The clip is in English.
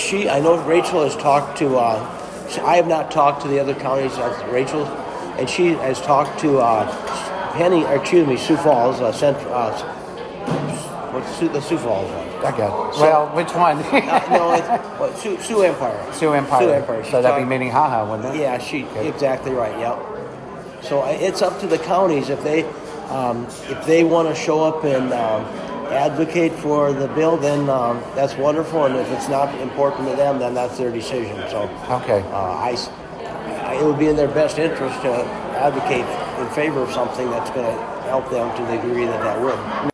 I know Rachel has talked to. I have not talked to the other counties. Rachel, and she has talked to Sioux Falls, what's the Sioux Falls one? Okay. Well, which one? No, it's Sioux Empire. Sioux Empire. Sioux Empire. So that'd be Minnehaha, wouldn't it? Yeah, exactly right. Yep. So it's up to the counties if they want to show up and advocate for the bill, then that's wonderful. And if it's not important to them, then that's their decision. So okay, it would be in their best interest to advocate in favor of something that's going to help them to the degree that would.